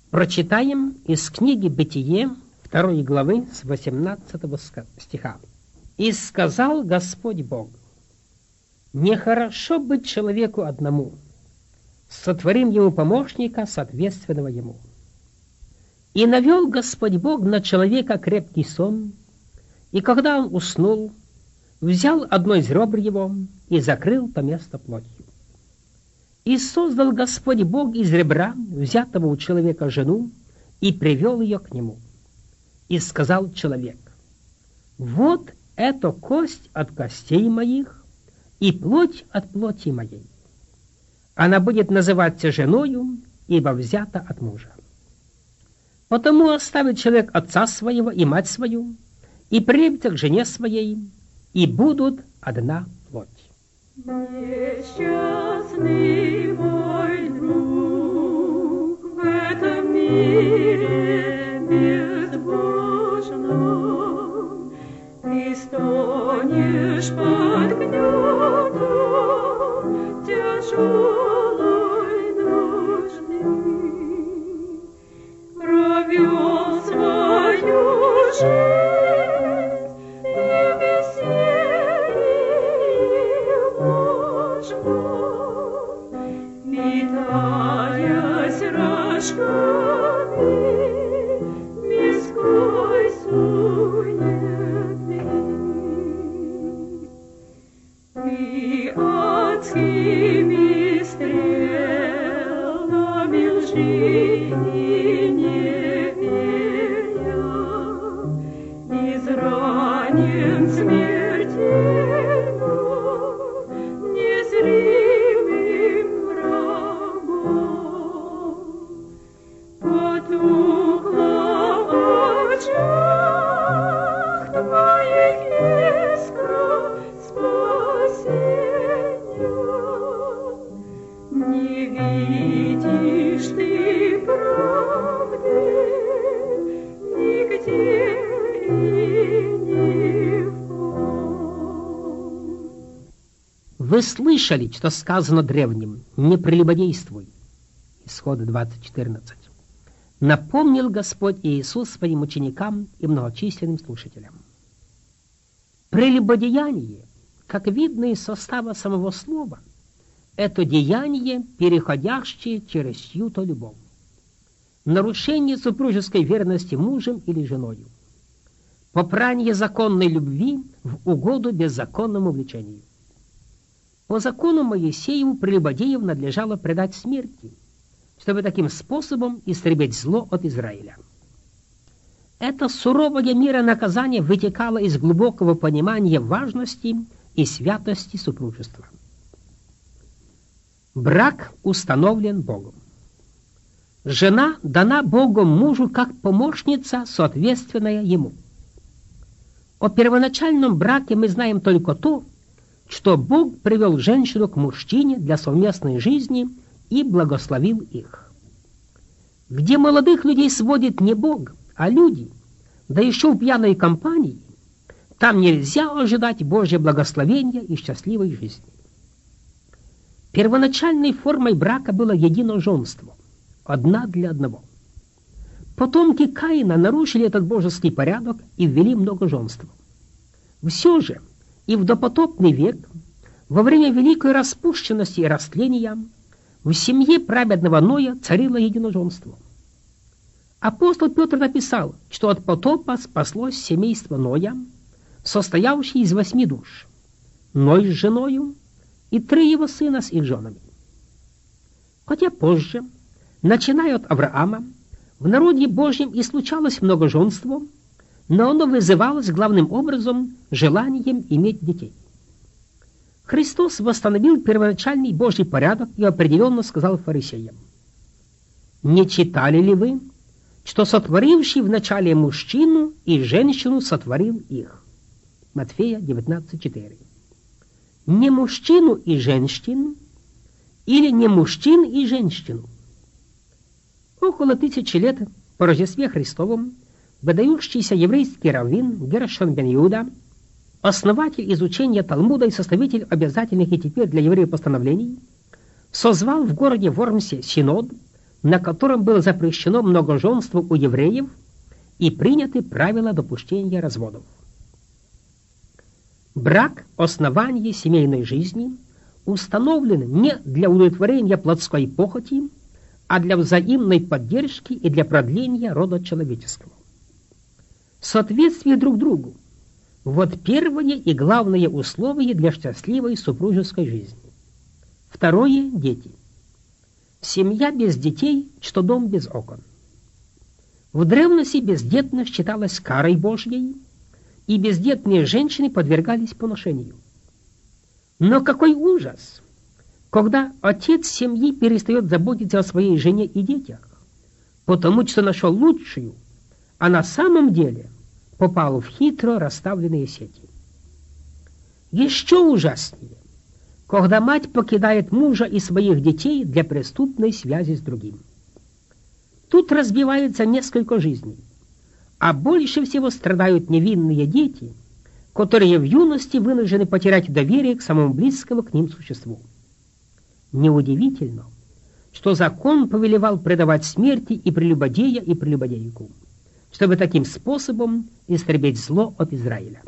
Прочитаем из книги «Бытие» 2 главы с 18 стиха. «И сказал Господь Бог: нехорошо быть человеку одному, сотворим ему помощника, соответственного ему. И навел Господь Бог на человека крепкий сон, и когда он уснул, взял одно из ребр его и закрыл то место плотью. И создал Господь Бог из ребра, взятого у человека, жену, и привел ее к нему. И сказал человек: вот это кость от костей моих и плоть от плоти моей. Она будет называться женою, ибо взята от мужа. Потому оставит человек отца своего и мать свою, и прибьется к жене своей, и будут одна плоть». Несчастный мой друг в этом мире безбожном, ты стонешь под гнетом тяжелой нужды, провел свою жизнь и веселье ложно, питаясь рожками мирской суеты. Ты адскими стрелами лжи и неверия изранен смертельно незримым врагом. Потухла в очах твоих искра спасения, не видишь ты правды нигде и ни в ком. Вы слышали, что сказано древним: не прелюбодействуй. Исход 20:14. Напомнил Господь Иисус своим ученикам и многочисленным слушателям. Прелюбодеяние, как видно из состава самого слова, это деяние, переходящее через чью-то любовь. Нарушение супружеской верности мужем или женою. Попрание законной любви в угоду беззаконному влечению. По закону Моисееву прелюбодеев надлежало предать смерти, чтобы таким способом истребить зло от Израиля. Это суровое мера наказания вытекало из глубокого понимания важности и святости супружества. Брак установлен Богом. Жена дана Богом мужу как помощница, соответственная ему. О первоначальном браке мы знаем только то, что Бог привел женщину к мужчине для совместной жизни и благословил их. Где молодых людей сводит не Бог, а люди, да еще в пьяной компании, там нельзя ожидать Божьего благословения и счастливой жизни. Первоначальной формой брака было единоженство, одна для одного. Потомки Каина нарушили этот божеский порядок и ввели многоженство. Все же и в допотопный век, во время великой распущенности и растления, в семье праведного Ноя царило единоженство. Апостол Петр написал, что от потопа спаслось семейство Ноя, состоявшее из 8 душ, Ной с женою и 3 его сына с их женами. Хотя позже, начиная от Авраама, в народе Божьем и случалось многоженство, но оно вызывалось главным образом желанием иметь детей. Христос восстановил первоначальный Божий порядок и определенно сказал фарисеям: «Не читали ли вы, что сотворивший вначале мужчину и женщину сотворил их?» Матфея 19:4. Не мужчину и женщину, или не мужчин и женщину. Около 1000 лет по Рождестве Христовом выдающийся еврейский раввин Гершон бен Иуда, основатель изучения Талмуда и составитель обязательных и теперь для евреев постановлений, созвал в городе Вормсе синод на котором было запрещено многоженство у евреев и приняты правила допущения разводов. Брак – основание семейной жизни, установлен не для удовлетворения плотской похоти, а для взаимной поддержки и для продления рода человеческого. Соответствие друг другу – вот первое и главное условие для счастливой супружеской жизни. Второе – дети. Семья без детей, что дом без окон. В древности бездетность считалась карой Божьей, и бездетные женщины подвергались поношению. Но какой ужас, когда отец семьи перестает заботиться о своей жене и детях, потому что нашел лучшую, а на самом деле попал в хитро расставленные сети. Еще ужаснее, когда мать покидает мужа и своих детей для преступной связи с другим. Тут разбивается несколько жизней, а больше всего страдают невинные дети, которые в юности вынуждены потерять доверие к самому близкому к ним существу. Неудивительно, что закон повелевал предавать смерти и прелюбодея, и прелюбодейку, чтобы таким способом истребить зло от Израиля.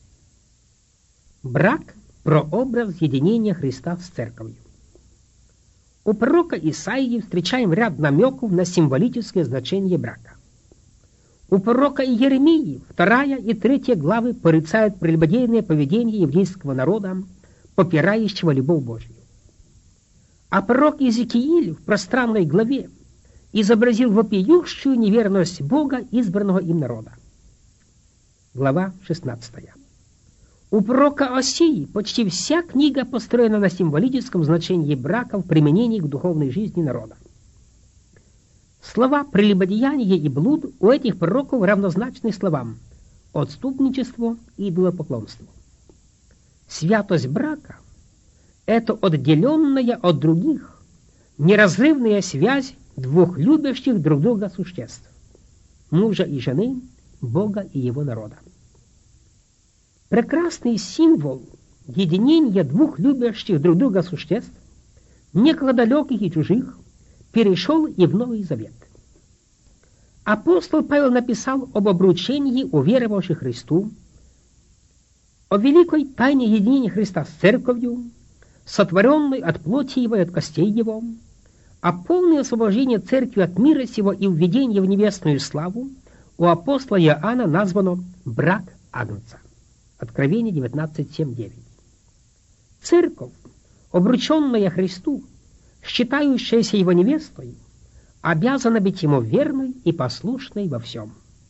Брак – прообраз единения Христа с Церковью. У пророка Исаии встречаем ряд намеков на символическое значение брака. У пророка Иеремии 2 и 3 главы порицают прелюбодейное поведение еврейского народа, попирающего любовь Божью. А пророк Иезекииль в пространной главе изобразил вопиющую неверность Бога, избранного им народа. Глава 16. У пророка Осии почти вся книга построена на символическом значении брака в применении к духовной жизни народа. Слова «прелюбодеяние» и «блуд» у этих пророков равнозначны словам «отступничество» и «идолопоклонство». Святость брака – это отделенная от других, неразрывная связь двух любящих друг друга существ – мужа и жены, Бога и его народа. Прекрасный символ единения двух любящих друг друга существ, некогда далеких и чужих, перешел и в Новый Завет. Апостол Павел написал об обручении уверовавших Христу, о великой тайне единения Христа с Церковью, сотворенной от плоти Его и от костей Его, о полном освобождении Церкви от мира сего и введении в небесную славу у апостола Иоанна названо «брак Агнца». Откровение 19:7-9. Церковь, обрученная Христу, считающаяся Его невестой, обязана быть Ему верной и послушной во всем.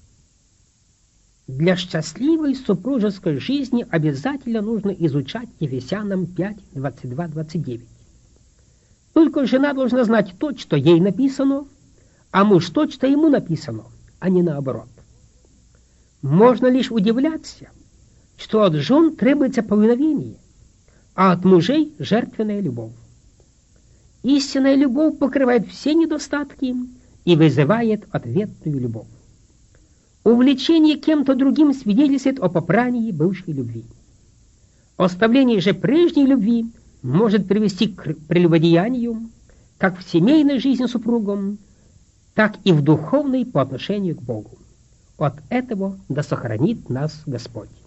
Для счастливой супружеской жизни обязательно нужно изучать Ефесянам 5:22-29. Только жена должна знать то, что ей написано, а муж то, что ему написано, а не наоборот. Можно лишь удивляться, что от жен требуется повиновение, а от мужей – жертвенная любовь. Истинная любовь покрывает все недостатки и вызывает ответную любовь. Увлечение кем-то другим свидетельствует о попрании бывшей любви. Оставление же прежней любви может привести к прелюбодеянию как в семейной жизни с супругом, так и в духовной по отношению к Богу. От этого да сохранит нас Господь.